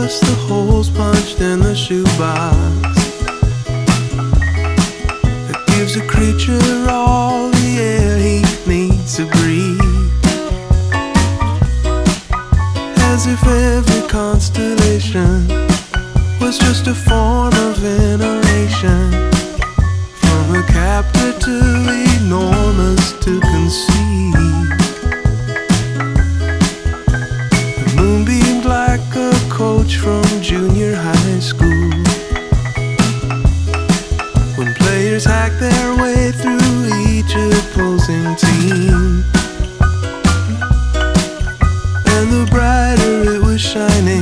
us the holes punched in the shoebox that gives a creature all the air he needs to breathe. As if every constellation was just a form